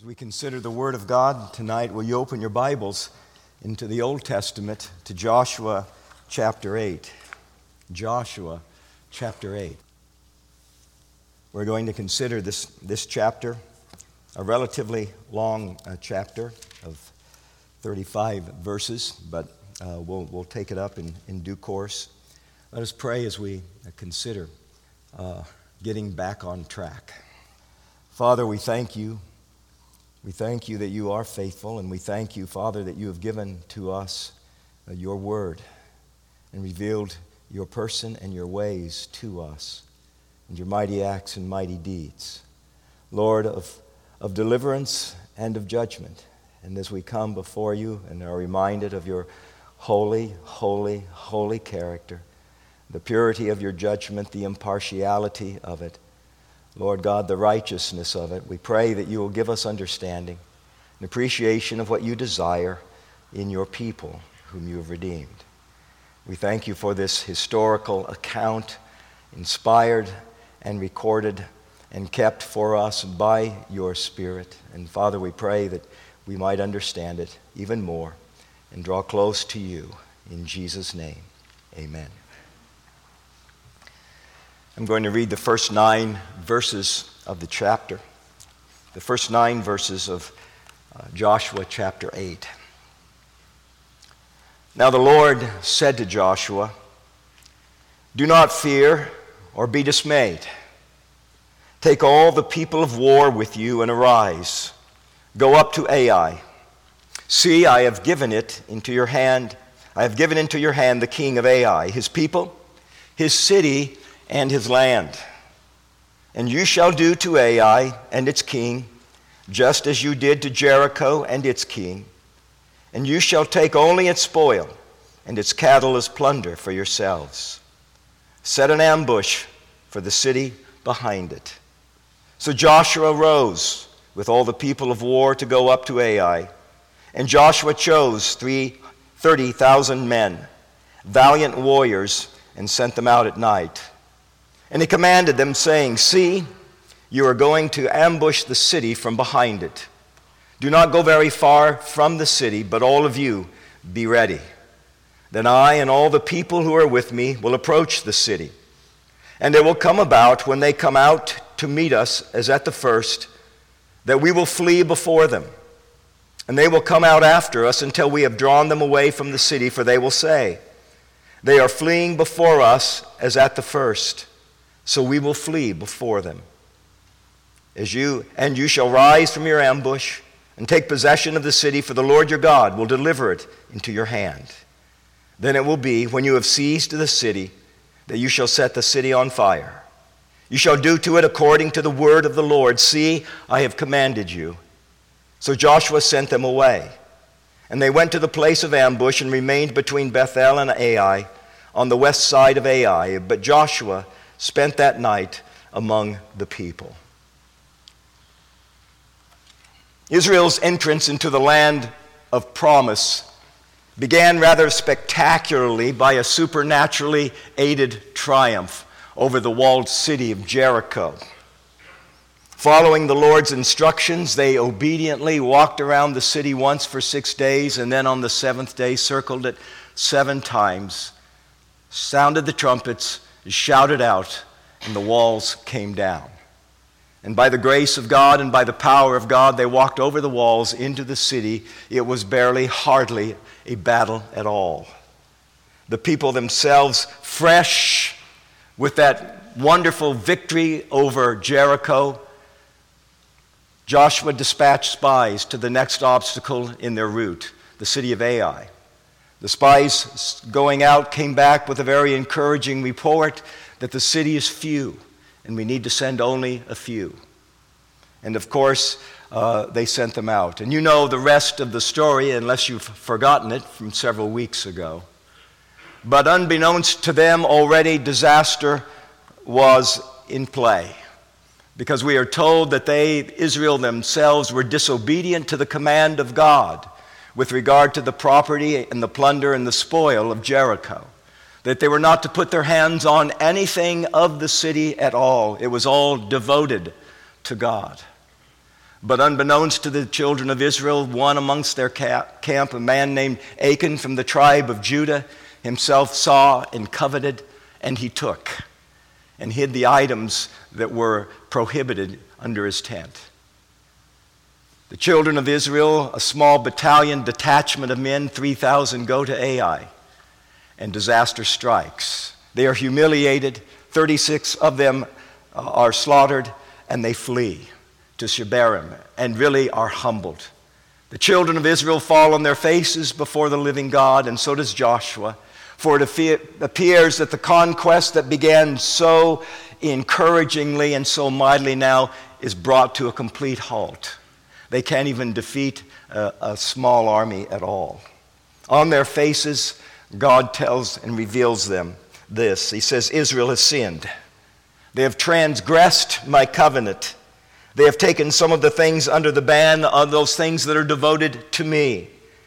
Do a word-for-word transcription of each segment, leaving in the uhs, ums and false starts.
As we consider the Word of God tonight, will you open your Bibles into the Old Testament to Joshua chapter eight. Joshua chapter eight. We're going to consider this, this chapter, a relatively long uh, chapter of thirty-five verses, but uh, we'll, we'll take it up in, in due course. Let us pray as we consider uh, getting back on track. Father, we thank you. We thank you that you are faithful, and we thank you, Father, that you have given to us uh, your word and revealed your person and your ways to us, and your mighty acts and mighty deeds, Lord, of, of deliverance and of judgment. And as we come before you and are reminded of your holy, holy, holy character, the purity of your judgment, the impartiality of it, Lord God, the righteousness of it, we pray that you will give us understanding and appreciation of what you desire in your people whom you have redeemed. We thank you for this historical account, inspired and recorded and kept for us by your Spirit. And Father, we pray that we might understand it even more and draw close to you. In Jesus' name, amen. I'm going to read the first nine verses of the chapter, the first nine verses of uh, Joshua chapter eight. Now the Lord said to Joshua, "Do not fear or be dismayed. Take all the people of war with you and arise. Go up to Ai. See, I have given it into your hand. I have given into your hand the king of Ai, his people, his city, and his land. And you shall do to Ai and its king, just as you did to Jericho and its king. And you shall take only its spoil, and its cattle as plunder for yourselves. Set an ambush for the city behind it." So Joshua rose with all the people of war to go up to Ai. And Joshua chose thirty thousand men, valiant warriors, and sent them out at night. And he commanded them, saying, "See, you are going to ambush the city from behind it. Do not go very far from the city, but all of you be ready. Then I and all the people who are with me will approach the city. And it will come about, when they come out to meet us as at the first, that we will flee before them. And they will come out after us until we have drawn them away from the city, for they will say, 'They are fleeing before us as at the first.' So we will flee before them. As you and you shall rise from your ambush and take possession of the city, for the Lord your God will deliver it into your hand. Then it will be, when you have seized the city, that you shall set the city on fire. You shall do to it according to the word of the Lord. See, I have commanded you." So Joshua sent them away, and they went to the place of ambush and remained between Bethel and Ai, on the west side of Ai. But Joshua spent that night among the people. Israel's entrance into the land of promise began rather spectacularly by a supernaturally aided triumph over the walled city of Jericho. Following the Lord's instructions, they obediently walked around the city once for six days, and then on the seventh day circled it seven times, sounded the trumpets, shouted out, and the walls came down. And by the grace of God and by the power of God, they walked over the walls into the city. It was barely, hardly a battle at all. The people themselves, fresh with that wonderful victory over Jericho, Joshua dispatched spies to the next obstacle in their route, the city of Ai. The spies going out came back with a very encouraging report that the city is few, and we need to send only a few. And of course, uh, they sent them out. And you know the rest of the story, unless you've forgotten it from several weeks ago. But unbeknownst to them, already disaster was in play, because we are told that they, Israel themselves, were disobedient to the command of God with regard to the property and the plunder and the spoil of Jericho, that they were not to put their hands on anything of the city at all. It was all devoted to God. But unbeknownst to the children of Israel, one amongst their camp, a man named Achan from the tribe of Judah, himself saw and coveted, and he took and hid the items that were prohibited under his tent. The children of Israel, a small battalion, detachment of men, three thousand, go to Ai, and disaster strikes. They are humiliated. thirty-six of them are slaughtered, and they flee to Shebarim and really are humbled. The children of Israel fall on their faces before the living God, and so does Joshua. For it appears that the conquest that began so encouragingly and so mightily now is brought to a complete halt. They can't even defeat a, a small army at all. On their faces, God tells and reveals them this. He says, Israel has sinned. They have transgressed my covenant. They have taken some of the things under the ban of those things that are devoted to me.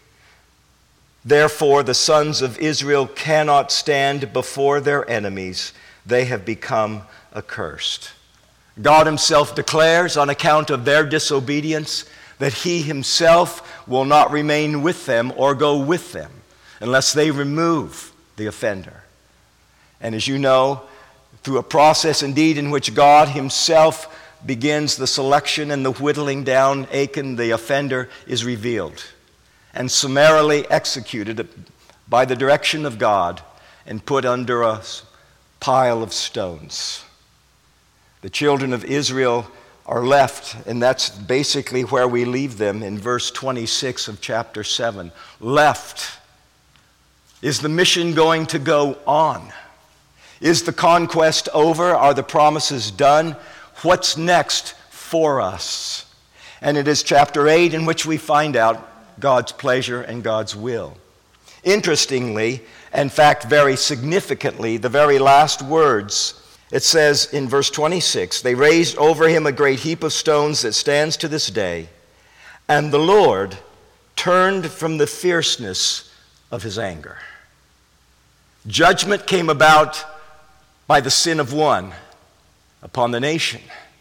Therefore, the sons of Israel cannot stand before their enemies. They have become accursed. God himself declares, on account of their disobedience, that he himself will not remain with them or go with them unless they remove the offender. And as you know, through a process indeed in which God himself begins the selection and the whittling down, Achan, the offender, is revealed and summarily executed by the direction of God and put under a pile of stones. The children of Israel are left, and that's basically where we leave them in verse twenty-six of chapter seven. Left. Is the mission going to go on? Is the conquest over? Are the promises done? What's next for us? And it is chapter eight in which we find out God's pleasure and God's will. Interestingly, in fact, very significantly, the very last words, it says in verse twenty-six, they raised over him a great heap of stones that stands to this day, and the Lord turned from the fierceness of his anger. Judgment came about by the sin of one upon the nation.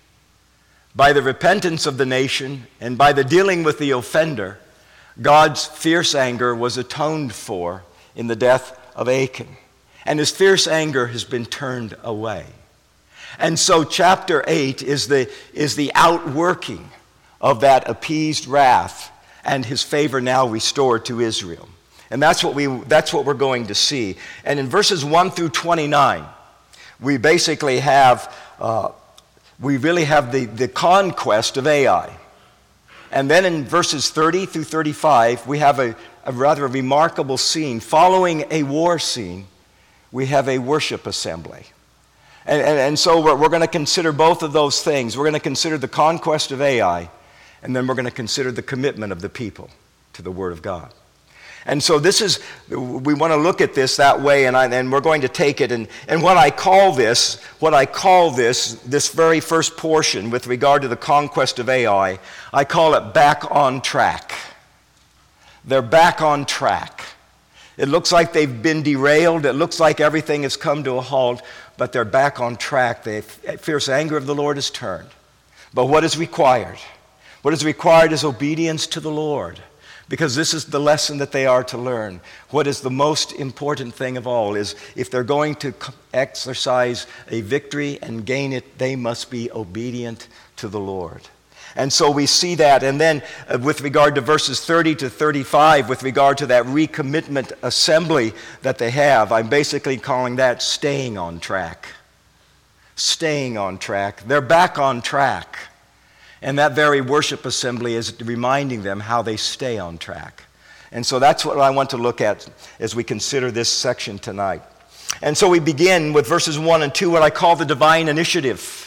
By the repentance of the nation and by the dealing with the offender, God's fierce anger was atoned for in the death of Achan. And his fierce anger has been turned away. And so chapter eight is the, is the outworking of that appeased wrath and his favor now restored to Israel. And that's what, we, that's what we're going to see. And in verses one through twenty-nine, we basically have, uh, we really have the, the conquest of Ai. And then in verses thirty through thirty-five, we have a, a rather remarkable scene. Following a war scene, we have a worship assembly. And, and, and so we're, we're going to consider both of those things. We're going to consider the conquest of Ai, and then we're going to consider the commitment of the people to the Word of God. And so this is, we want to look at this that way, and, I, and we're going to take it. And, and what I call this, what I call this, this very first portion with regard to the conquest of Ai, I call it back on track. They're back on track. It looks like they've been derailed. It looks like everything has come to a halt, but they're back on track. The fierce anger of the Lord is turned. But what is required? What is required is obedience to the Lord. Because this is the lesson that they are to learn. What is the most important thing of all is if they're going to exercise a victory and gain it, they must be obedient to the Lord. And so we see that. And then uh, with regard to verses thirty to thirty-five, with regard to that recommitment assembly that they have, I'm basically calling that staying on track. Staying on track. They're back on track. And that very worship assembly is reminding them how they stay on track. And so that's what I want to look at as we consider this section tonight. And so we begin with verses one and two, what I call the divine initiative.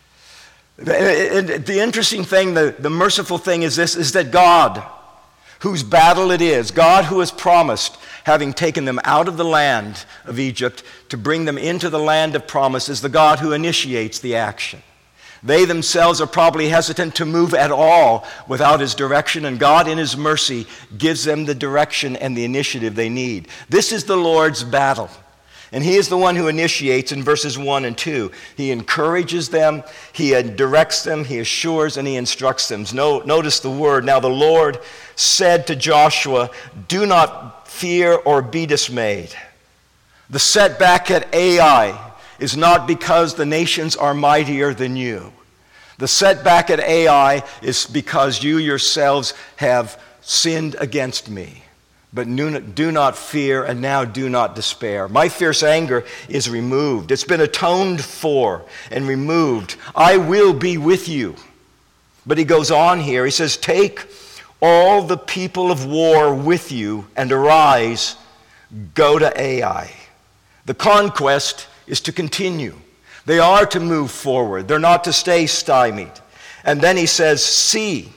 The interesting thing, the, the merciful thing is this, is that God, whose battle it is, God who has promised, having taken them out of the land of Egypt to bring them into the land of promise, is the God who initiates the action. They themselves are probably hesitant to move at all without his direction, and God in his mercy gives them the direction and the initiative they need. This is the Lord's battle. And he is the one who initiates in verses one and two. He encourages them, he directs them, he assures, and he instructs them. No, notice the word. Now the Lord said to Joshua, do not fear or be dismayed. The setback at Ai is not because the nations are mightier than you. The setback at Ai is because you yourselves have sinned against me. But do not fear, and now do not despair. My fierce anger is removed. It's been atoned for and removed. I will be with you. But he goes on here. He says, take all the people of war with you and arise, go to Ai. The conquest is to continue. They are to move forward. They're not to stay stymied. And then he says, see,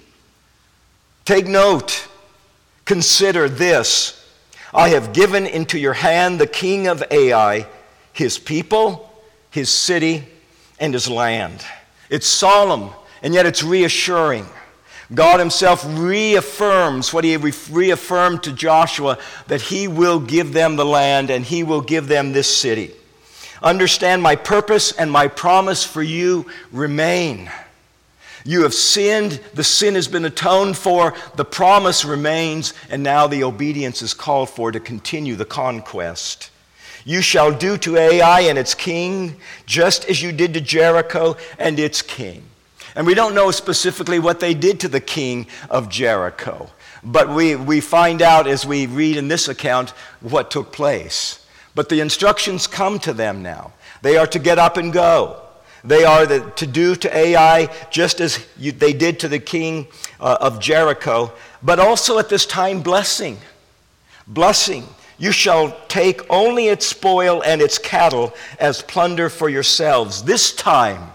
take note. Consider this, I have given into your hand the king of Ai, his people, his city, and his land. It's solemn, and yet it's reassuring. God himself reaffirms what he reaffirmed to Joshua, that he will give them the land and he will give them this city. Understand, my purpose and my promise for you remain. You have sinned, the sin has been atoned for, the promise remains, and now the obedience is called for to continue the conquest. You shall do to Ai and its king just as you did to Jericho and its king. And we don't know specifically what they did to the king of Jericho, but we, we find out as we read in this account what took place. But the instructions come to them now. They are to get up and go. They are the, to do to Ai just as you, they did to the king uh, of Jericho, but also at this time blessing. Blessing. You shall take only its spoil and its cattle as plunder for yourselves. This time,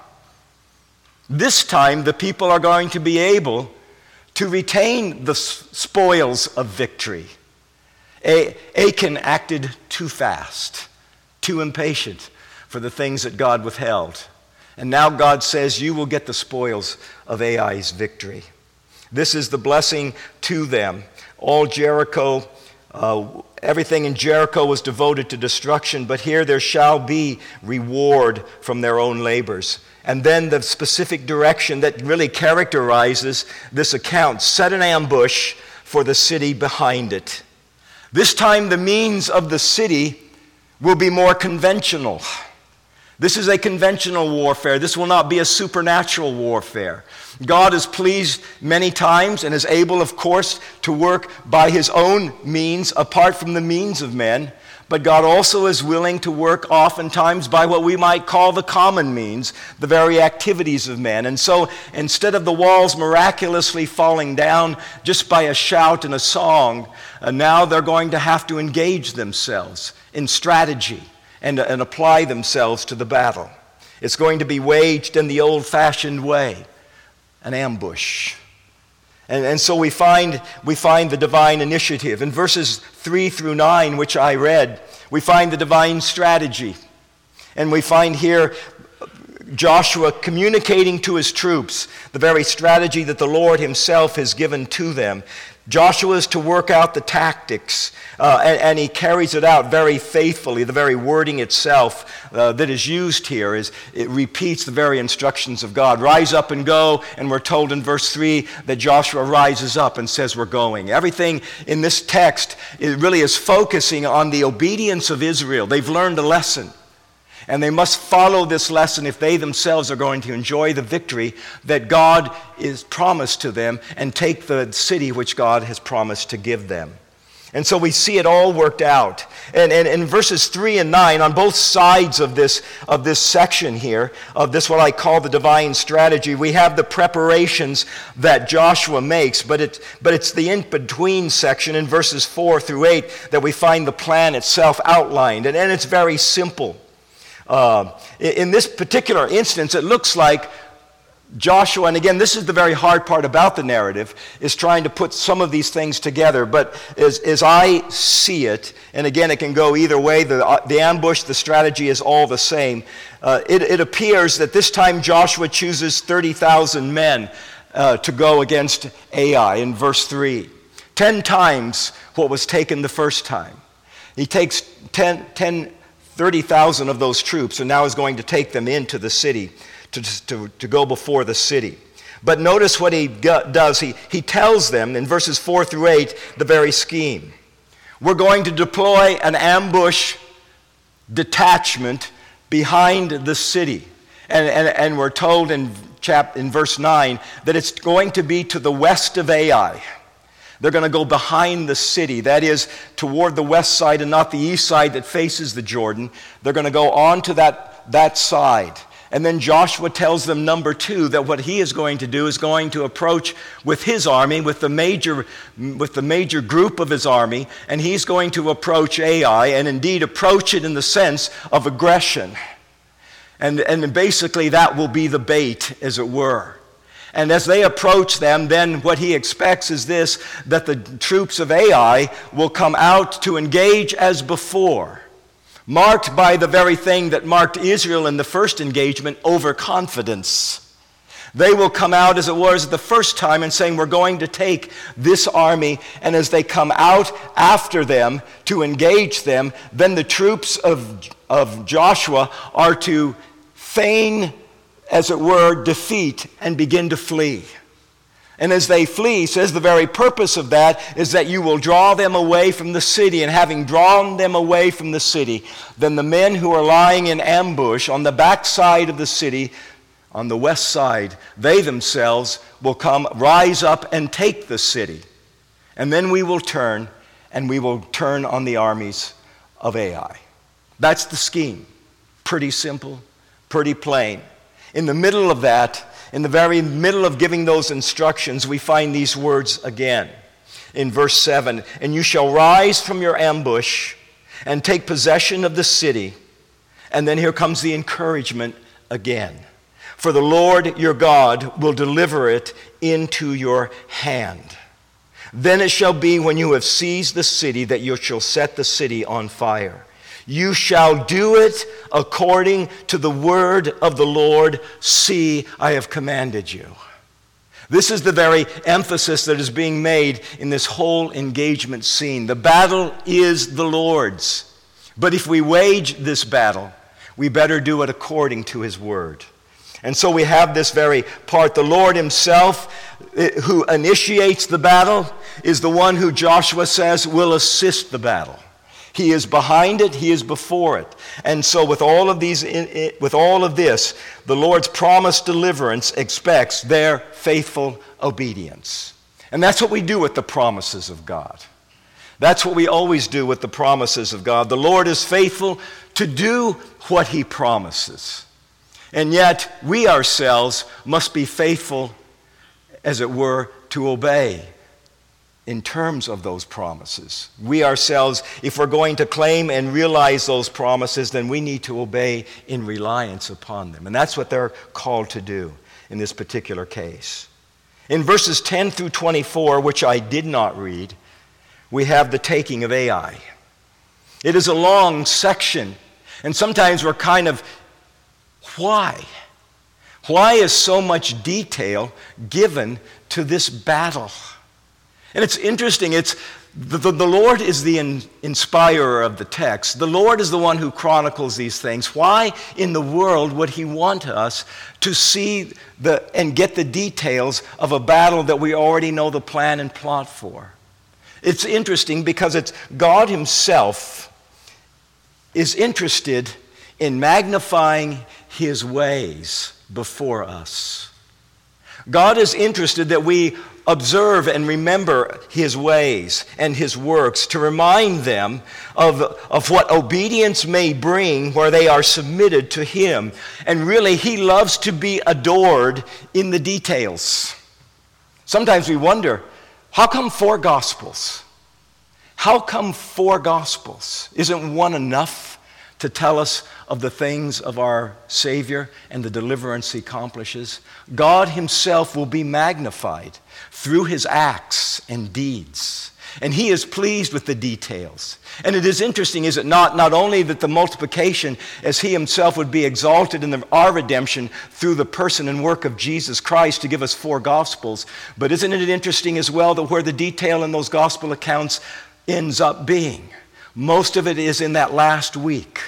this time the people are going to be able to retain the spoils of victory. A- Achan acted too fast, too impatient for the things that God withheld. And now God says, you will get the spoils of Ai's victory. This is the blessing to them. All Jericho, uh, everything in Jericho was devoted to destruction, but here there shall be reward from their own labors. And then the specific direction that really characterizes this account, set an ambush for the city behind it. This time the means of the city will be more conventional. This is a conventional warfare. This will not be a supernatural warfare. God is pleased many times and is able, of course, to work by his own means apart from the means of men. But God also is willing to work oftentimes by what we might call the common means, the very activities of men. And so instead of the walls miraculously falling down just by a shout and a song, uh, now they're going to have to engage themselves in strategy. And, and apply themselves to the battle. It's going to be waged in the old-fashioned way, an ambush. And, and so we find, we find the divine initiative. In verses three through nine, which I read, we find the divine strategy. And we find here Joshua communicating to his troops the very strategy that the Lord himself has given to them. Joshua is to work out the tactics, uh, and, and he carries it out very faithfully. The very wording itself uh, that is used here is it repeats the very instructions of God. Rise up and go, and we're told in verse three that Joshua rises up and says we're going. Everything in this text it really is focusing on the obedience of Israel. They've learned a lesson. And they must follow this lesson if they themselves are going to enjoy the victory that God is promised to them and take the city which God has promised to give them. And so we see it all worked out. And, and in verses three and nine, on both sides of this, of this section here, of this what I call the divine strategy, we have the preparations that Joshua makes, but, it, but it's the in-between section in verses four through eight that we find the plan itself outlined. And, and it's very simple. Uh, in this particular instance, it looks like Joshua, and again, this is the very hard part about the narrative, is trying to put some of these things together. But as, as I see it, and again, it can go either way, the, the ambush, the strategy is all the same. Uh, it, it appears that this time Joshua chooses thirty thousand men uh, to go against Ai in verse three. Ten times what was taken the first time. He takes ten, ten thirty thousand of those troops, and now is going to take them into the city, to, to, to go before the city. But notice what he does. He, he tells them in verses four through eight the very scheme. We're going to deploy an ambush detachment behind the city. And, and, and we're told in, chap, in verse nine that it's going to be to the west of Ai. They're going to go behind the city, that is, toward the west side and not the east side that faces the Jordan. They're going to go on to that, that side. And then Joshua tells them, number two, that what he is going to do is going to approach with his army, with the major, with the major group of his army, and he's going to approach Ai, and indeed approach it in the sense of aggression. And, and basically that will be the bait, as it were. And as they approach them, then what he expects is this, that the troops of Ai will come out to engage as before, marked by the very thing that marked Israel in the first engagement, overconfidence. They will come out, as it was the first time, and saying, we're going to take this army. And as they come out after them to engage them, then the troops of, of Joshua are to feign, as it were, defeat and begin to flee. And as they flee, says the very purpose of that is that you will draw them away from the city. And having drawn them away from the city, then the men who are lying in ambush on the backside of the city, on the west side, they themselves will come, rise up and take the city. And then we will turn, and we will turn on the armies of Ai. That's the scheme. Pretty simple, pretty plain. In the middle of that, in the very middle of giving those instructions, we find these words again in verse seven. And you shall rise from your ambush and take possession of the city. And then here comes the encouragement again. For the Lord your God will deliver it into your hand. Then it shall be when you have seized the city that you shall set the city on fire. You shall do it according to the word of the Lord. See, I have commanded you. This is the very emphasis that is being made in this whole engagement scene. The battle is the Lord's. But if we wage this battle, we better do it according to his word. And so we have this very part. The Lord himself, who initiates the battle, is the one who Joshua says will assist the battle. He is behind it, he is before it. And so with all of these, with all of this, the Lord's promised deliverance expects their faithful obedience. And that's what we do with the promises of God. That's what we always do with the promises of God. The Lord is faithful to do what he promises. And yet we ourselves must be faithful, as it were, to obey in terms of those promises. We ourselves, if we're going to claim and realize those promises, then we need to obey in reliance upon them. And that's what they're called to do in this particular case. In verses ten through twenty-four, which I did not read, we have the taking of Ai. It is a long section, and sometimes we're kind of, why? Why is so much detail given to this battle? And it's interesting, it's the, the, the Lord is the in, inspirer of the text. The Lord is the one who chronicles these things. Why in the world would he want us to see the and get the details of a battle that we already know the plan and plot for? It's interesting because it's God himself is interested in magnifying his ways before us. God is interested that we observe and remember his ways and his works, to remind them of, of what obedience may bring where they are submitted to him. And really, he loves to be adored in the details. Sometimes we wonder, how come four Gospels? How come four Gospels? Isn't one enough to tell us of the things of our Savior and the deliverance he accomplishes? God himself will be magnified through his acts and deeds. And he is pleased with the details. And it is interesting, is it not, not only that the multiplication, as he himself would be exalted in the, our redemption through the person and work of Jesus Christ to give us four Gospels, but isn't it interesting as well that where the detail in those Gospel accounts ends up being? Most of it is in that last week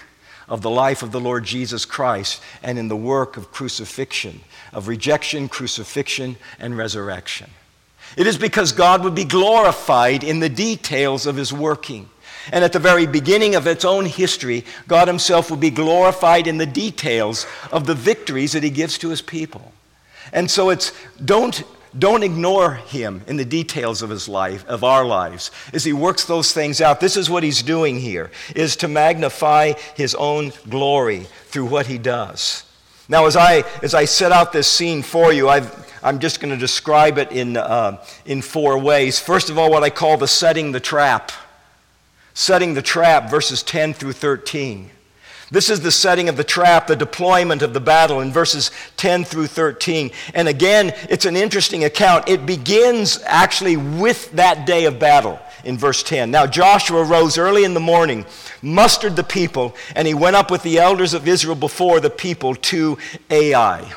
of the life of the Lord Jesus Christ and in the work of crucifixion, of rejection, crucifixion, and resurrection. It is because God would be glorified in the details of his working. And at the very beginning of its own history, God himself will be glorified in the details of the victories that he gives to his people. And so it's, don't, don't ignore him in the details of his life, of our lives, as he works those things out. This is what he's doing here, is to magnify his own glory through what he does. Now, as I, as I set out this scene for you, I've, I'm just going to describe it in, uh, in four ways. First of all, what I call the setting the trap. Setting the trap, verses ten through thirteen. This is the setting of the trap, the deployment of the battle in verses ten through thirteen. And again, it's an interesting account. It begins actually with that day of battle in verse ten. Now Joshua rose early in the morning, mustered the people, and he went up with the elders of Israel before the people to Ai.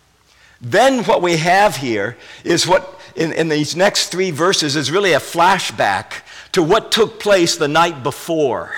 Then what we have here is what, in, in these next three verses, is really a flashback to what took place the night before.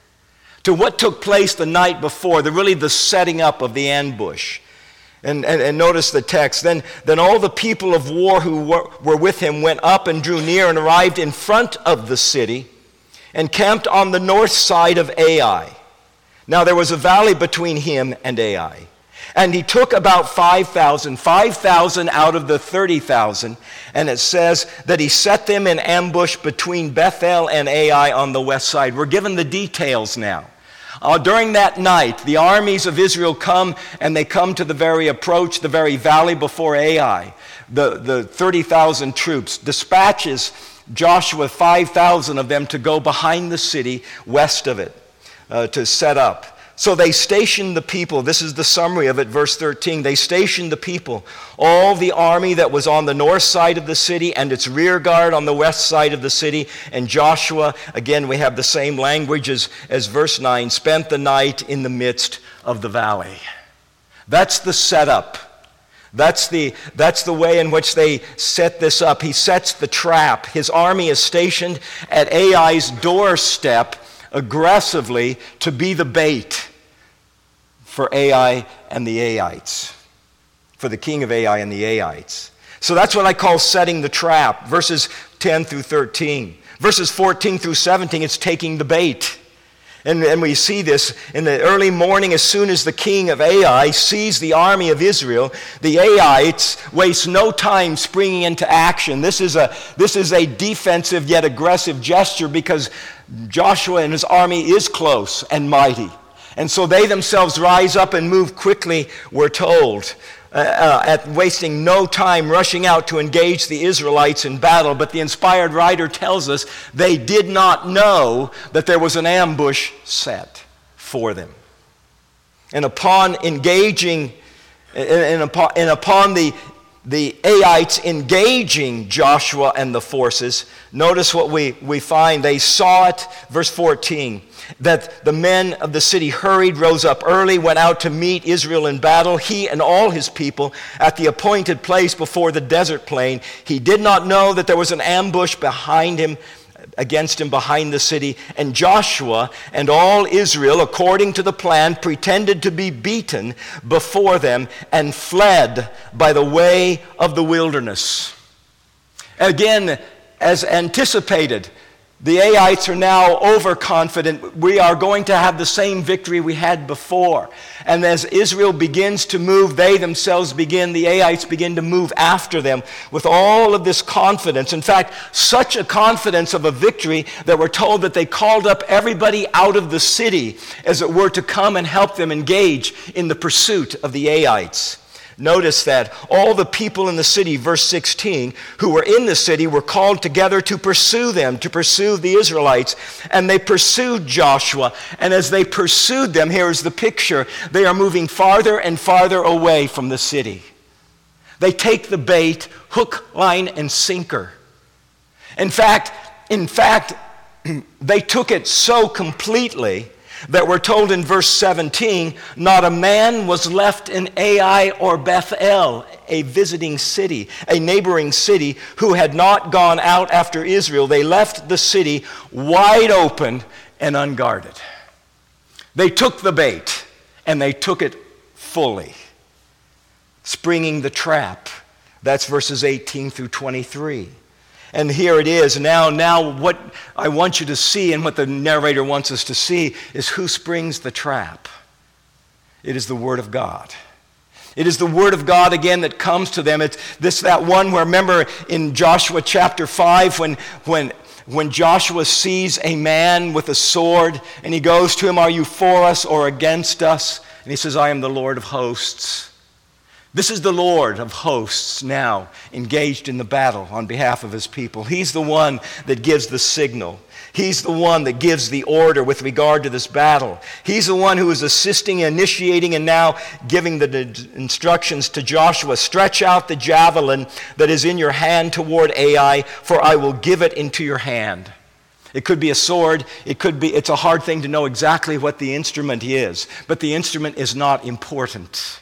To what took place the night before, the really the setting up of the ambush. And, and, and notice the text. Then, then all the people of war who were, were with him went up and drew near and arrived in front of the city and camped on the north side of Ai. Now there was a valley between him and Ai. And he took about five thousand, five thousand out of the thirty thousand, and it says that he set them in ambush between Bethel and Ai on the west side. We're given the details now. Uh, during that night, the armies of Israel come, and they come to the very approach, the very valley before Ai. The, the thirty thousand troops dispatches Joshua five thousand of them to go behind the city, west of it, uh, to set up. So they stationed the people. This is the summary of it, verse thirteen. They stationed the people, all the army that was on the north side of the city and its rear guard on the west side of the city. And Joshua, again, we have the same language as, as verse nine, spent the night in the midst of the valley. That's the setup. That's the, that's the way in which they set this up. He sets the trap. His army is stationed at Ai's doorstep, aggressively to be the bait for Ai and the Aites, for the king of Ai and the Aites. So that's what I call setting the trap, verses ten through thirteen. Verses fourteen through seventeen, it's taking the bait. And, and we see this in the early morning. As soon as the king of Ai sees the army of Israel, the Aites waste no time springing into action. This is a, this is a defensive yet aggressive gesture because Joshua and his army is close and mighty. And so they themselves rise up and move quickly, we're told, uh, uh, at wasting no time rushing out to engage the Israelites in battle. But the inspired writer tells us they did not know that there was an ambush set for them. And upon engaging, and upon, and upon the The Aites engaging Joshua and the forces, notice what we, we find. They saw it, verse fourteen, that the men of the city hurried, rose up early, went out to meet Israel in battle, he and all his people, at the appointed place before the desert plain. He did not know that there was an ambush behind him, against him behind the city. And Joshua and all Israel, according to the plan, pretended to be beaten before them and fled by the way of the wilderness. Again, as anticipated, the Aites are now overconfident. We are going to have the same victory we had before. And as Israel begins to move, they themselves begin, the Aites begin to move after them with all of this confidence. In fact, such a confidence of a victory that we're told that they called up everybody out of the city, as it were, to come and help them engage in the pursuit of the Aites. Notice that all the people in the city, verse sixteen, who were in the city were called together to pursue them, to pursue the Israelites. And they pursued Joshua. And as they pursued them, here's the picture, they are moving farther and farther away from the city. They take the bait, hook, line, and sinker. In fact, in fact, they took it so completely that we're told in verse seventeen, not a man was left in Ai or Bethel, a visiting city, a neighboring city, who had not gone out after Israel. They left the city wide open and unguarded. They took the bait, and they took it fully, springing the trap. That's verses eighteen through twenty-three. And here it is. Now, now what I want you to see, and what the narrator wants us to see, is who springs the trap. It is the Word of God. It is the Word of God again that comes to them. It's this that one where, remember in Joshua chapter five, when when when Joshua sees a man with a sword, and he goes to him, "Are you for us or against us?" And he says, "I am the Lord of hosts." This is the Lord of hosts now engaged in the battle on behalf of his people. He's the one that gives the signal. He's the one that gives the order with regard to this battle. He's the one who is assisting, initiating, and now giving the instructions to Joshua. "Stretch out the javelin that is in your hand toward Ai, for I will give it into your hand." It could be a sword. It could be, it's a hard thing to know exactly what the instrument is, but the instrument is not important.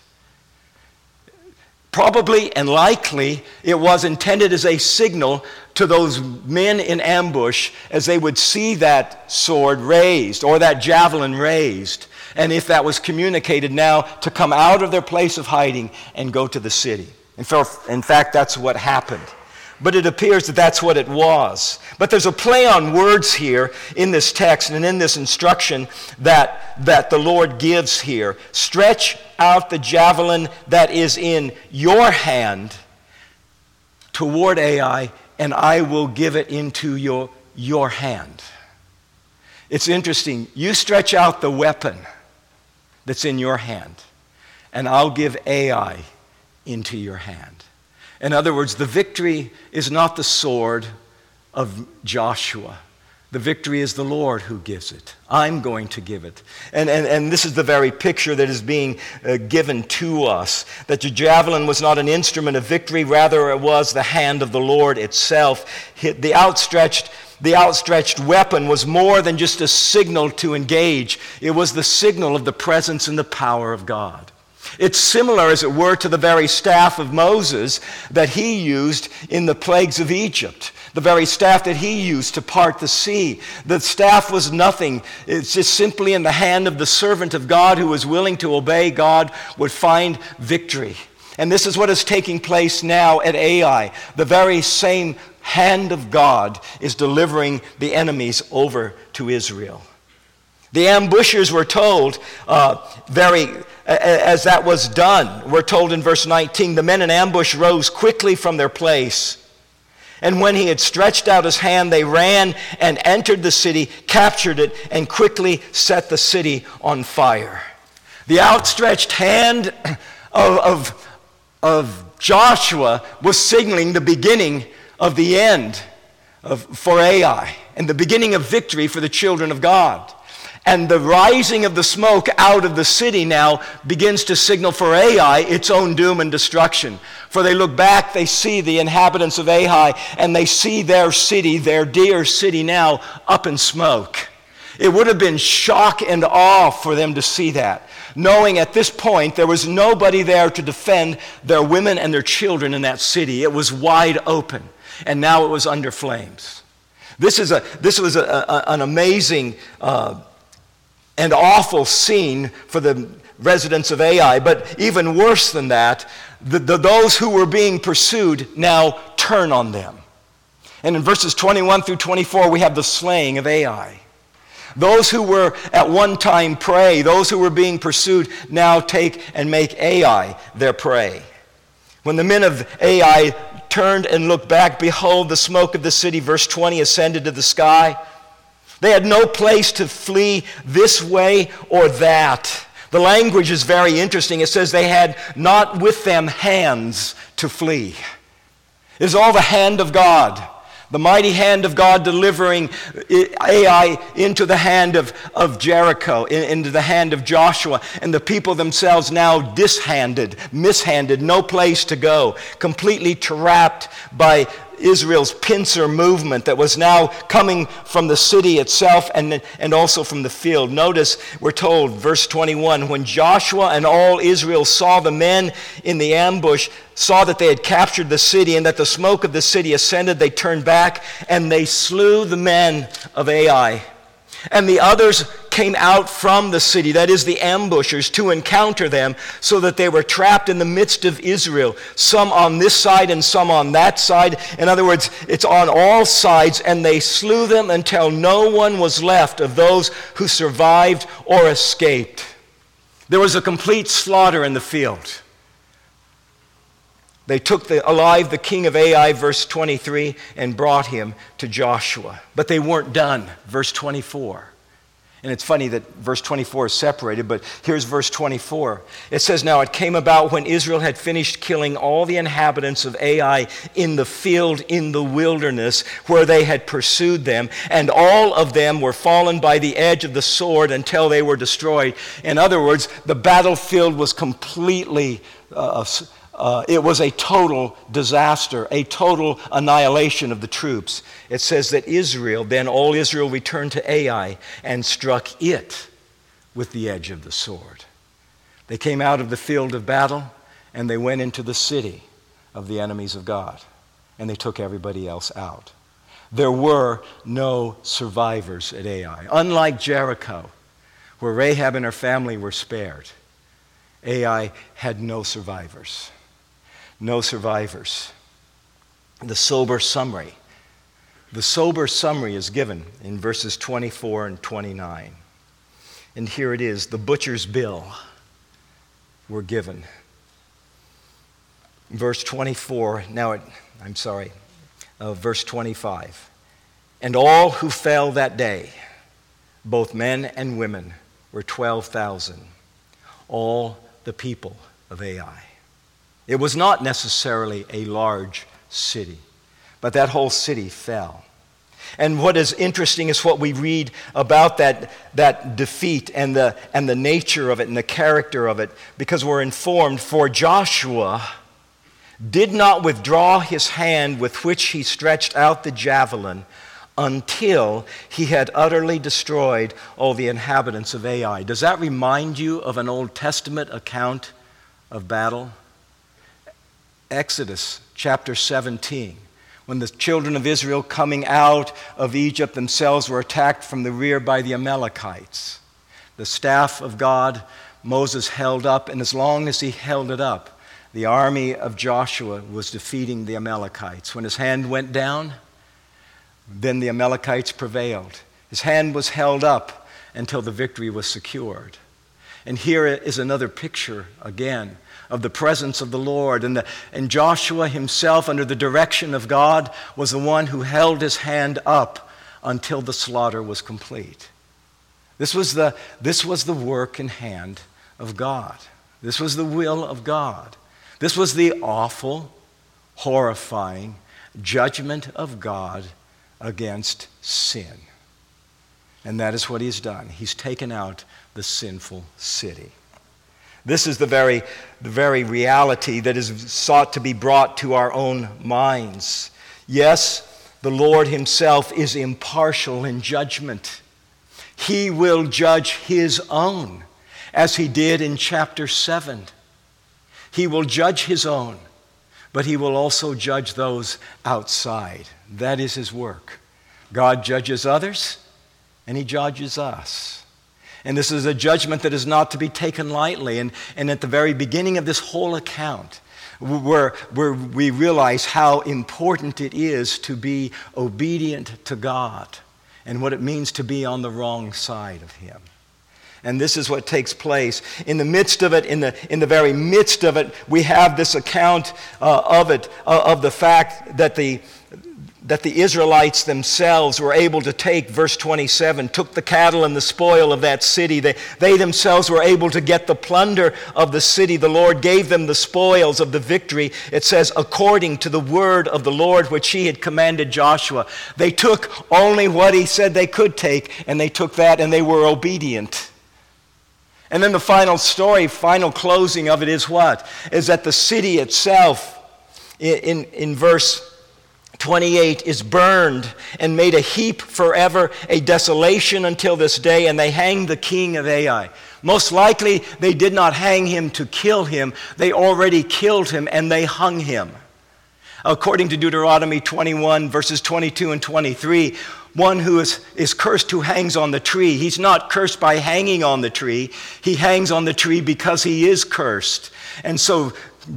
Probably and likely it was intended as a signal to those men in ambush as they would see that sword raised or that javelin raised. And if that was communicated now, to come out of their place of hiding and go to the city. In fact, that's what happened. But it appears that that's what it was. But there's a play on words here in this text and in this instruction that, that the Lord gives here. Stretch out the javelin that is in your hand toward Ai, and I will give it into your, your hand. It's interesting. You stretch out the weapon that's in your hand, and I'll give Ai into your hand. In other words, the victory is not the sword of Joshua. The victory is the Lord who gives it. I'm going to give it. And, and, and this is the very picture that is being uh, given to us. That the javelin was not an instrument of victory, rather it was the hand of the Lord itself. The outstretched, the outstretched weapon was more than just a signal to engage. It was the signal of the presence and the power of God. It's similar, as it were, to the very staff of Moses that he used in the plagues of Egypt. The very staff that he used to part the sea. The staff was nothing. It's just simply in the hand of the servant of God who was willing to obey God would find victory. And this is what is taking place now at Ai. The very same hand of God is delivering the enemies over to Israel. The ambushers were told, uh, very as that was done, we're told in verse nineteen, the men in ambush rose quickly from their place. And when he had stretched out his hand, they ran and entered the city, captured it, and quickly set the city on fire. The outstretched hand of, of, of Joshua was signaling the beginning of the end of, for Ai, and the beginning of victory for the children of God. And the rising of the smoke out of the city now begins to signal for Ai its own doom and destruction. For they look back, they see the inhabitants of Ai, and they see their city, their dear city now, up in smoke. It would have been shock and awe for them to see that, knowing at this point there was nobody there to defend their women and their children in that city. It was wide open, and now it was under flames. This is a this was a, a, an amazing uh, and awful scene for the residents of Ai. But even worse than that, the, the, those who were being pursued now turn on them. And in verses twenty-one through twenty-four, we have the slaying of Ai. Those who were at one time prey, those who were being pursued, now take and make Ai their prey. When the men of Ai turned and looked back, behold, the smoke of the city, verse twenty, ascended to the sky. They had no place to flee this way or that. The language is very interesting. It says they had not with them hands to flee. It is all the hand of God. The mighty hand of God delivering Ai into the hand of, of Jericho, into the hand of Joshua, and the people themselves now dishanded, mishanded, no place to go, completely trapped by Israel's pincer movement that was now coming from the city itself and, and also from the field. Notice we're told, verse twenty-one, when Joshua and all Israel saw the men in the ambush, saw that they had captured the city and that the smoke of the city ascended, they turned back and they slew the men of Ai. And the others came out from the city, that is the ambushers, to encounter them, so that they were trapped in the midst of Israel, some on this side and some on that side. In other words, it's on all sides, and they slew them until no one was left of those who survived or escaped. There was a complete slaughter in the field. They took the, alive the king of Ai, verse twenty-three, and brought him to Joshua. But they weren't done, verse twenty-four. And it's funny that verse twenty-four is separated, but here's verse twenty-four. It says, "Now it came about when Israel had finished killing all the inhabitants of Ai in the field in the wilderness where they had pursued them, and all of them were fallen by the edge of the sword until they were destroyed." In other words, the battlefield was completely uh, Uh, it was a total disaster, a total annihilation of the troops. It says that Israel, then all Israel returned to Ai and struck it with the edge of the sword. They came out of the field of battle and they went into the city of the enemies of God, and they took everybody else out. There were no survivors at Ai. Unlike Jericho, where Rahab and her family were spared, Ai had no survivors. No survivors. The sober summary. The sober summary is given in verses twenty-four and twenty-nine. And here it is. The butcher's bill were given. Verse twenty-four, now it, I'm sorry, uh, verse twenty-five. "And all who fell that day, both men and women, were twelve thousand, all the people of Ai." It was not necessarily a large city, but that whole city fell. And what is interesting is what we read about that, that defeat and the, and the nature of it and the character of it, because we're informed, "For Joshua did not withdraw his hand with which he stretched out the javelin until he had utterly destroyed all the inhabitants of Ai." Does that remind you of an Old Testament account of battle? Exodus chapter seventeen, when the children of Israel coming out of Egypt themselves were attacked from the rear by the Amalekites. The staff of God Moses held up, and as long as he held it up, the army of Joshua was defeating the Amalekites. When his hand went down, then the Amalekites prevailed. His hand was held up until the victory was secured. And here is another picture again of the presence of the Lord. And, the, and Joshua himself, under the direction of God, was the one who held his hand up until the slaughter was complete. This was the, this was the work and hand of God. This was the will of God. This was the awful, horrifying judgment of God against sin. And that is what he's done. He's taken out the sinful city. This is the very, the very reality that is sought to be brought to our own minds. Yes, the Lord himself is impartial in judgment. He will judge his own, as he did in chapter seven. He will judge his own, but he will also judge those outside. That is his work. God judges others, and he judges us. And this is a judgment that is not to be taken lightly. And, and at the very beginning of this whole account, where, where we realize how important it is to be obedient to God and what it means to be on the wrong side of him. And this is what takes place. In the midst of it, in the, in the very midst of it, we have this account uh, of it, uh, of the fact that the that the Israelites themselves were able to take, verse twenty-seven, took the cattle and the spoil of that city. They, they themselves were able to get the plunder of the city. The Lord gave them the spoils of the victory. It says, according to the word of the Lord which he had commanded Joshua. They took only what he said they could take, and they took that, and they were obedient. And then the final story, final closing of it is what? Is that the city itself, in, in, in verse twenty-eight, is burned and made a heap forever, a desolation until this day, and they hanged the king of Ai. Most likely they did not hang him to kill him. They already killed him and they hung him. According to Deuteronomy twenty-one, verses twenty-two and twenty-three, one who is, is cursed who hangs on the tree. He's not cursed by hanging on the tree. He hangs on the tree because he is cursed. And so,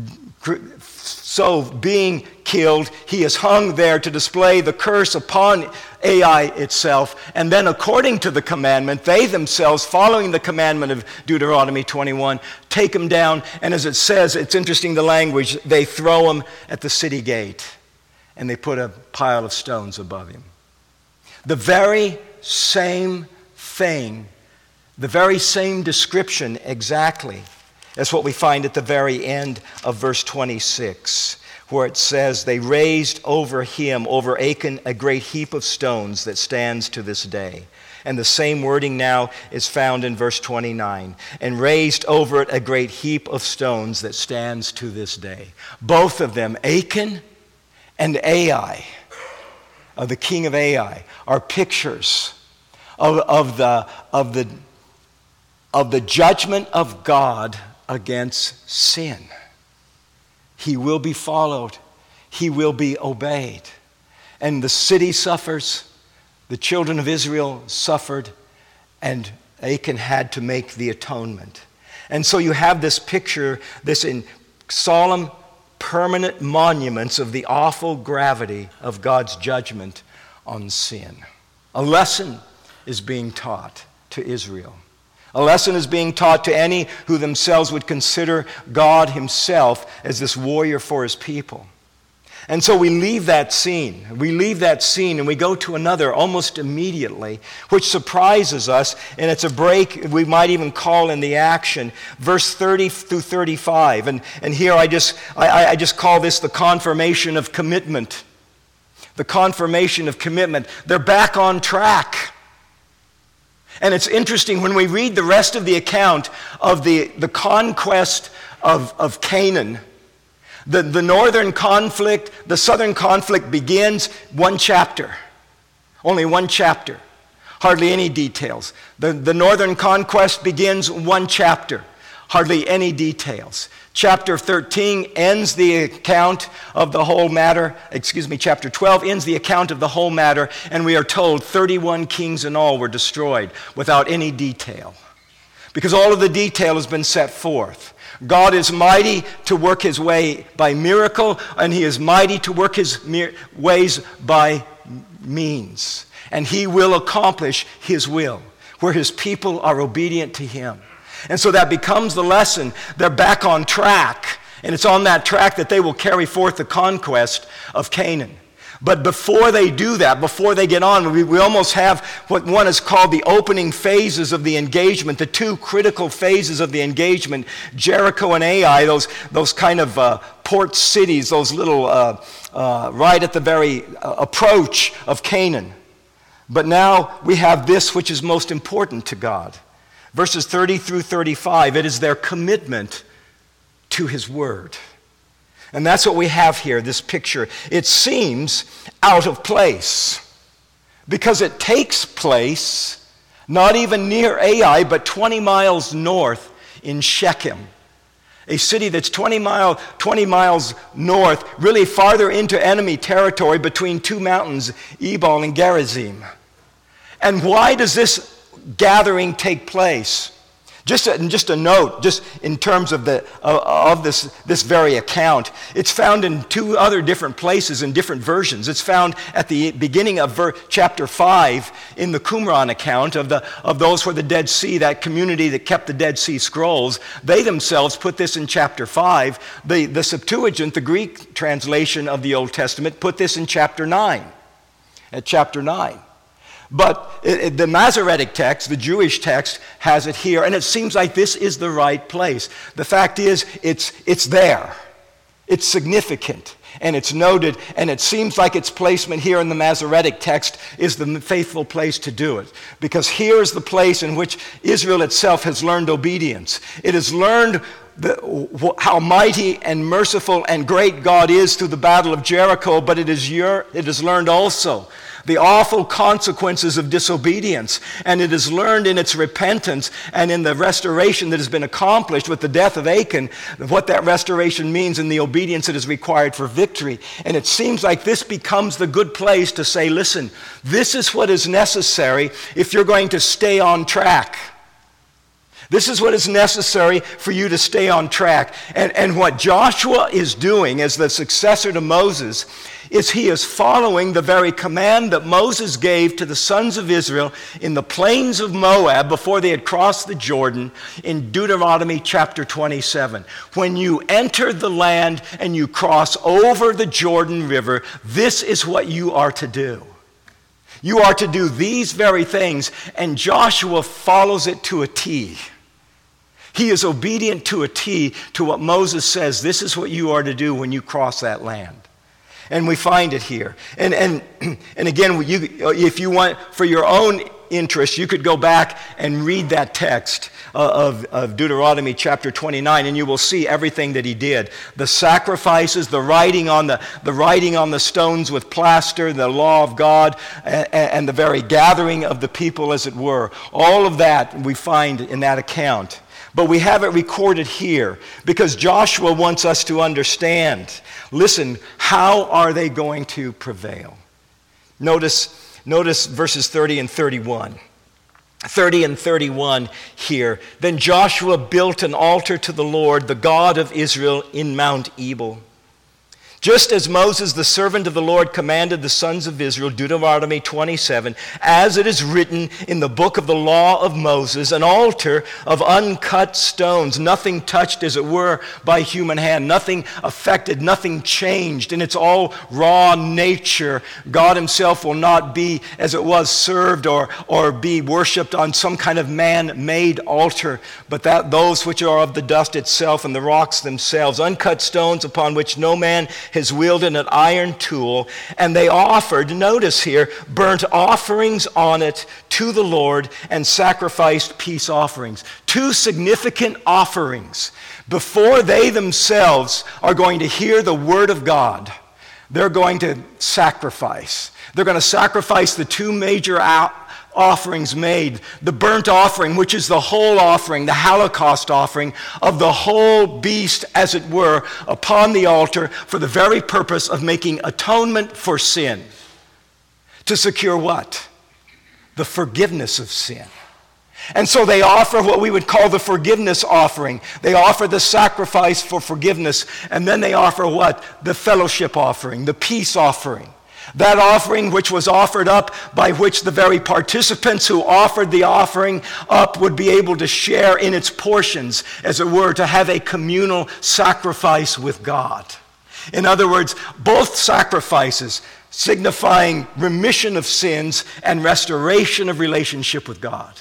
so being killed, he is hung there to display the curse upon Ai itself. And then according to the commandment, they themselves, following the commandment of Deuteronomy twenty-one, take him down. And as it says, it's interesting the language, they throw him at the city gate. And they put a pile of stones above him. The very same thing, the very same description exactly. That's what we find at the very end of verse twenty-six, where it says, they raised over him, over Achan, a great heap of stones that stands to this day. And the same wording now is found in verse twenty-nine. And raised over it a great heap of stones that stands to this day. Both of them, Achan and Ai, of the king of Ai, are pictures of, of, the, of, the, of the judgment of God against sin. He will be followed. He will be obeyed. And the city suffers. The children of Israel suffered. And Achan had to make the atonement. And so you have this picture, this in solemn, permanent monuments of the awful gravity of God's judgment on sin. A lesson is being taught to Israel. A lesson is being taught to any who themselves would consider God himself as this warrior for his people. And so we leave that scene. We leave that scene and we go to another almost immediately, which surprises us, and it's a break we might even call in the action. Verse thirty through thirty-five. And, and here I just, I, I just call this the confirmation of commitment. The confirmation of commitment. They're back on track. And it's interesting when we read the rest of the account of the, the conquest of, of Canaan. The, the northern conflict, the southern conflict begins one chapter. Only one chapter. Hardly any details. The, the northern conquest begins one chapter. Hardly any details. Chapter thirteen ends the account of the whole matter. Excuse me, chapter twelve ends the account of the whole matter, and we are told thirty-one kings in all were destroyed without any detail. Because all of the detail has been set forth. God is mighty to work his way by miracle, and he is mighty to work his ways by means. And he will accomplish his will, where his people are obedient to him. And so that becomes the lesson. They're back on track. And it's on that track that they will carry forth the conquest of Canaan. But before they do that, before they get on, we, we almost have what one is called the opening phases of the engagement, the two critical phases of the engagement, Jericho and Ai, those, those kind of uh, port cities, those little, uh, uh, right at the very uh, approach of Canaan. But now we have this which is most important to God. Verses thirty through thirty-five, it is their commitment to his word. And that's what we have here, this picture. It seems out of place because it takes place not even near Ai, but twenty miles north in Shechem, a city that's twenty, mile, twenty miles north, really farther into enemy territory between two mountains, Ebal and Gerizim. And why does this gathering take place? Just a, just a note, just in terms of the of, of this this very account, it's found in two other different places in different versions. It's found at the beginning of ver, chapter five in the Qumran account of the of those where the Dead Sea, that community that kept the Dead Sea Scrolls. They themselves put this in chapter five. The the Septuagint, the Greek translation of the Old Testament, put this in chapter nine. At chapter nine. But it, it, the Masoretic text, the Jewish text, has it here, and it seems like this is the right place. The fact is, it's, it's there. It's significant, and it's noted, and it seems like its placement here in the Masoretic text is the faithful place to do it. Because here is the place in which Israel itself has learned obedience. It has learned the, how mighty and merciful and great God is through the battle of Jericho, but it is your, it has learned also the awful consequences of disobedience, and it is learned in its repentance and in the restoration that has been accomplished with the death of Achan, what that restoration means and the obedience that is required for victory. And it seems like this becomes the good place to say, listen, this is what is necessary if you're going to stay on track. This is what is necessary for you to stay on track. And, and what Joshua is doing as the successor to Moses is he is following the very command that Moses gave to the sons of Israel in the plains of Moab before they had crossed the Jordan in Deuteronomy chapter twenty-seven. When you enter the land and you cross over the Jordan River, this is what you are to do. You are to do these very things, and Joshua follows it to a T. He is obedient to a T to what Moses says. This is what you are to do when you cross that land. And we find it here. And and and again, you, if you want, for your own interest, you could go back and read that text of, of Deuteronomy chapter twenty-nine, and you will see everything that he did. The sacrifices, the writing on the, the writing on the stones with plaster, the law of God, and, and the very gathering of the people, as it were. All of that we find in that account. But we have it recorded here because Joshua wants us to understand. Listen, how are they going to prevail? Notice, notice verses thirty and thirty-one. thirty and thirty-one here. Then Joshua built an altar to the Lord, the God of Israel, in Mount Ebal. Just as Moses, the servant of the Lord, commanded the sons of Israel, Deuteronomy twenty-seven, as it is written in the book of the law of Moses, an altar of uncut stones, nothing touched, as it were, by human hand, nothing affected, nothing changed. In its all raw nature, God himself will not be, as it was, served or, or be worshipped on some kind of man-made altar, but that those which are of the dust itself and the rocks themselves, uncut stones upon which no man has wielded an iron tool, and they offered, notice here, burnt offerings on it to the Lord and sacrificed peace offerings. Two significant offerings. Before they themselves are going to hear the word of God, they're going to sacrifice. They're going to sacrifice the two major out offerings made, the burnt offering, which is the whole offering, the Holocaust offering of the whole beast, as it were, upon the altar for the very purpose of making atonement for sin. To secure what? The forgiveness of sin. And so they offer what we would call the forgiveness offering. They offer the sacrifice for forgiveness, and then they offer what? The fellowship offering, the peace offering. That offering which was offered up, by which the very participants who offered the offering up would be able to share in its portions, as it were, to have a communal sacrifice with God. In other words, both sacrifices signifying remission of sins and restoration of relationship with God.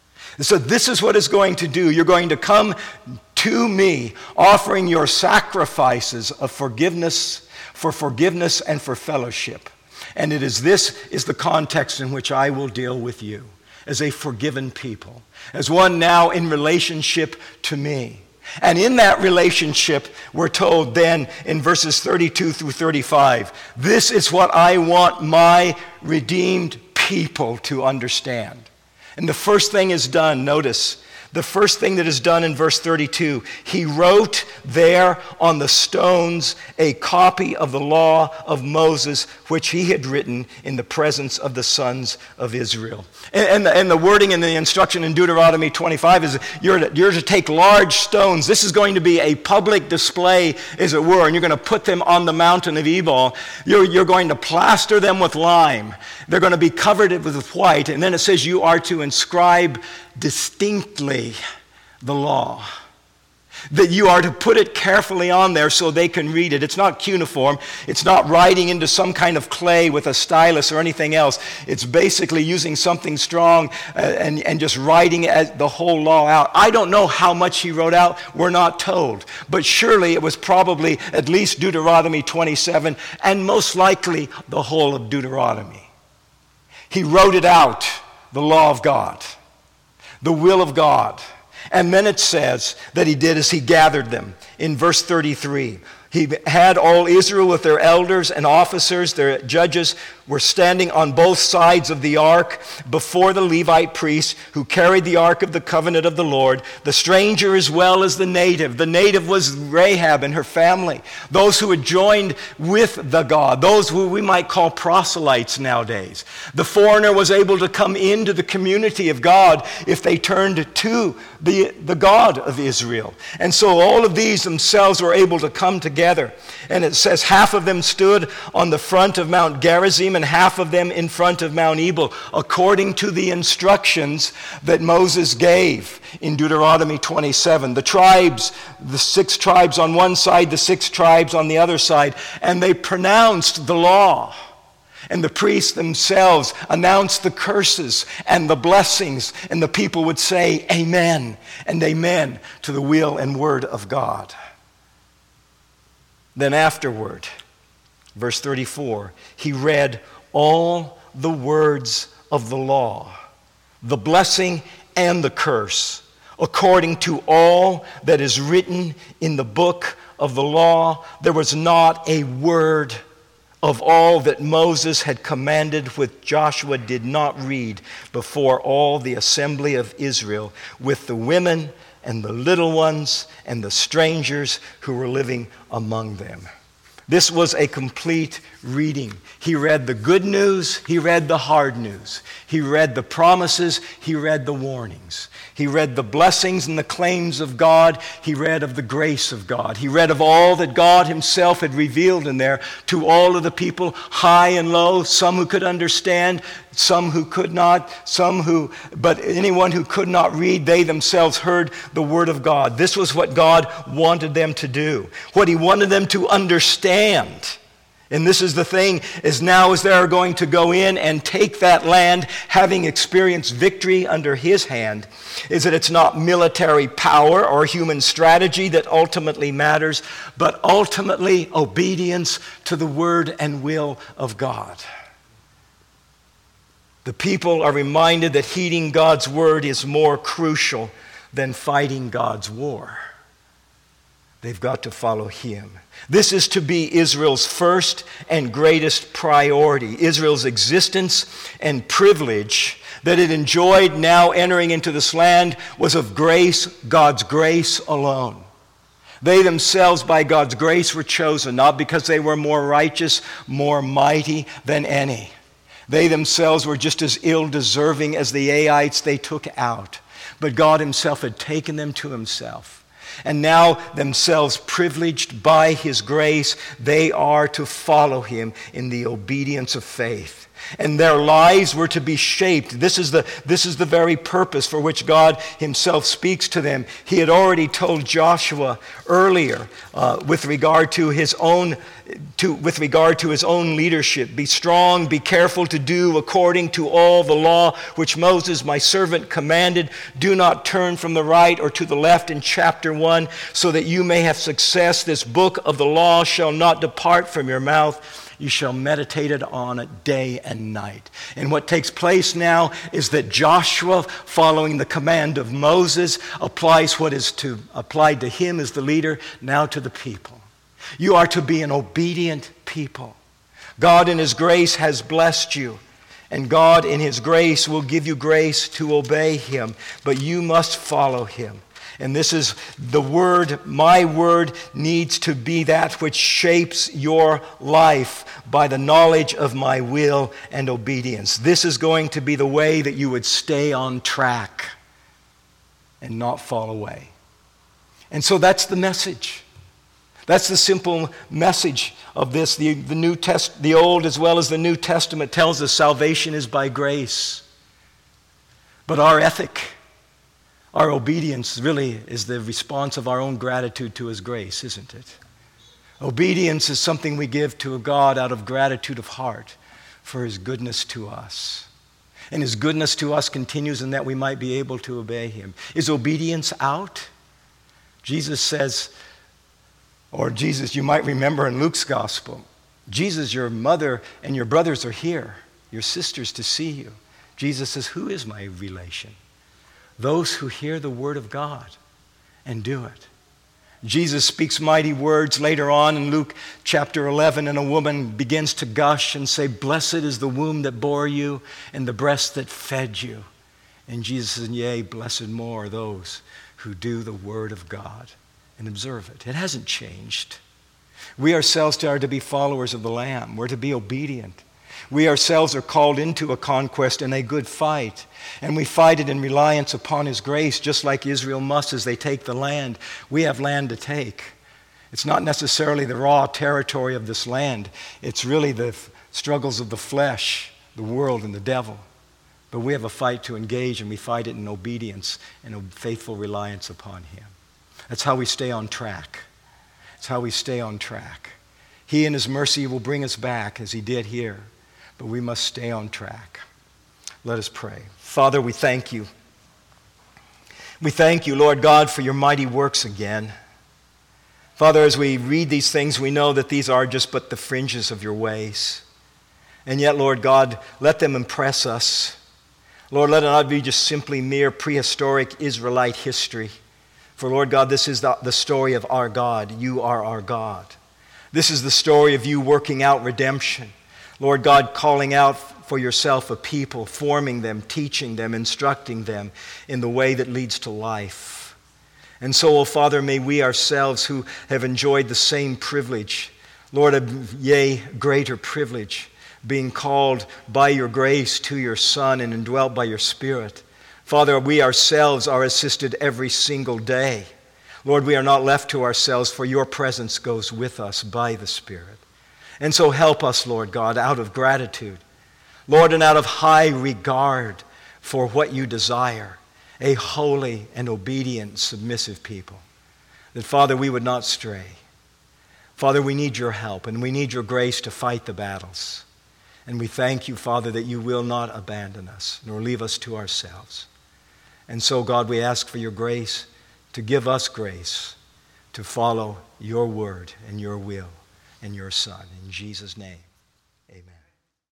So this is what it's going to do. You're going to come to me offering your sacrifices of forgiveness, for forgiveness and for fellowship. And it is this is the context in which I will deal with you as a forgiven people, as one now in relationship to me. And in that relationship, we're told then in verses thirty-two through thirty-five, this is what I want my redeemed people to understand. And the first thing is done, notice, the first thing that is done in verse thirty-two, he wrote there on the stones a copy of the law of Moses, which he had written in the presence of the sons of Israel. And, and, the, and the wording and the instruction in Deuteronomy twenty-five is you're to, you're to take large stones. This is going to be a public display, as it were, and you're going to put them on the mountain of Ebal. You're, you're going to plaster them with lime. They're going to be covered with white. And then it says you are to inscribe distinctly the law. That you are to put it carefully on there so they can read it. It's not cuneiform. It's not writing into some kind of clay with a stylus or anything else. It's basically using something strong uh, and, and just writing the whole law out. I don't know how much he wrote out. We're not told. But surely it was probably at least Deuteronomy twenty-seven and most likely the whole of Deuteronomy. He wrote it out, the law of God, the will of God. And then it says that he did as he gathered them. In verse thirty-three, He had all Israel with their elders and officers, their judges, were standing on both sides of the ark before the Levite priests who carried the ark of the covenant of the Lord, the stranger as well as the native. The native was Rahab and her family, those who had joined with the God, those who we might call proselytes nowadays. The foreigner was able to come into the community of God if they turned to the, the God of Israel. And so all of these themselves were able to come together. And it says half of them stood on the front of Mount Gerizim and half of them in front of Mount Ebal, according to the instructions that Moses gave in Deuteronomy twenty-seven. The tribes, the six tribes on one side, the six tribes on the other side, and they pronounced the law. And the priests themselves announced the curses and the blessings, and the people would say amen and amen to the will and word of God. Then afterward, verse thirty-four, he read all the words of the law, the blessing and the curse, according to all that is written in the book of the law. There was not a word of all that Moses had commanded which Joshua did not read before all the assembly of Israel, with the women and the little ones and the strangers who were living among them. This was a complete reading. He read the good news, he read the hard news. He read the promises, he read the warnings. He read the blessings and the claims of God. He read of the grace of God. He read of all that God himself had revealed in there to all of the people, high and low, some who could understand, some who could not, some who, but anyone who could not read, they themselves heard the word of God. This was what God wanted them to do, what he wanted them to understand. And this is the thing, is now as they are going to go in and take that land, having experienced victory under his hand, is that it's not military power or human strategy that ultimately matters, but ultimately obedience to the word and will of God. The people are reminded that heeding God's word is more crucial than fighting God's war. They've got to follow him. This is to be Israel's first and greatest priority. Israel's existence and privilege that it enjoyed now entering into this land was of grace, God's grace alone. They themselves, by God's grace, were chosen, not because they were more righteous, more mighty than any. They themselves were just as ill-deserving as the Aites they took out. But God himself had taken them to himself. And now, themselves privileged by his grace, they are to follow him in the obedience of faith. And their lives were to be shaped. This is the, this is the very purpose for which God himself speaks to them. He had already told Joshua earlier uh, with regard to his own to, with regard to his own leadership. Be strong, be careful to do according to all the law which Moses, my servant, commanded. Do not turn from the right or to the left in chapter one, so that you may have success. This book of the law shall not depart from your mouth. You shall meditate it on it day and night. And what takes place now is that Joshua, following the command of Moses, applies what is to applied to him as the leader, now to the people. You are to be an obedient people. God in his grace has blessed you, and God in his grace will give you grace to obey him, but you must follow him. And this is the word, my word needs to be that which shapes your life by the knowledge of my will and obedience. This is going to be the way that you would stay on track and not fall away. And so that's the message. That's the simple message of this. The, the New Test, the Old as well as the New Testament tells us salvation is by grace. But our ethic, our obedience really is the response of our own gratitude to his grace, isn't it? Obedience is something we give to a God out of gratitude of heart for his goodness to us. And his goodness to us continues in that we might be able to obey him. Is obedience out? Jesus says, or Jesus, you might remember in Luke's gospel, Jesus, your mother and your brothers are here, your sisters to see you. Jesus says, who is my relation? Those who hear the word of God and do it. Jesus speaks mighty words later on in Luke chapter eleven, and a woman begins to gush and say, "Blessed is the womb that bore you and the breast that fed you." And Jesus says, "Yea, blessed more are those who do the word of God and observe it." It hasn't changed. We ourselves are to be followers of the Lamb. We're to be obedient. We ourselves are called into a conquest and a good fight. And we fight it in reliance upon His grace, just like Israel must as they take the land. We have land to take. It's not necessarily the raw territory of this land. It's really the f- struggles of the flesh, the world, and the devil. But we have a fight to engage, and we fight it in obedience and a faithful reliance upon Him. That's how we stay on track. It's how we stay on track. He in His mercy will bring us back as He did here, but we must stay on track. Let us pray. Father, we thank You. We thank You, Lord God, for Your mighty works again. Father, as we read these things, we know that these are just but the fringes of Your ways. And yet, Lord God, let them impress us. Lord, let it not be just simply mere prehistoric Israelite history. For, Lord God, this is the, the story of our God. You are our God. This is the story of You working out redemption. Lord God, calling out for Yourself a people, forming them, teaching them, instructing them in the way that leads to life. And so, oh Father, may we ourselves who have enjoyed the same privilege, Lord, a yea, greater privilege, being called by Your grace to Your Son and indwelt by Your Spirit. Father, we ourselves are assisted every single day. Lord, we are not left to ourselves, for Your presence goes with us by the Spirit. And so help us, Lord God, out of gratitude, Lord, and out of high regard for what You desire, a holy and obedient, submissive people, that, Father, we would not stray. Father, we need Your help, and we need Your grace to fight the battles. And we thank You, Father, that You will not abandon us, nor leave us to ourselves. And so, God, we ask for Your grace to give us grace to follow Your word and Your will and Your Son. In Jesus' name.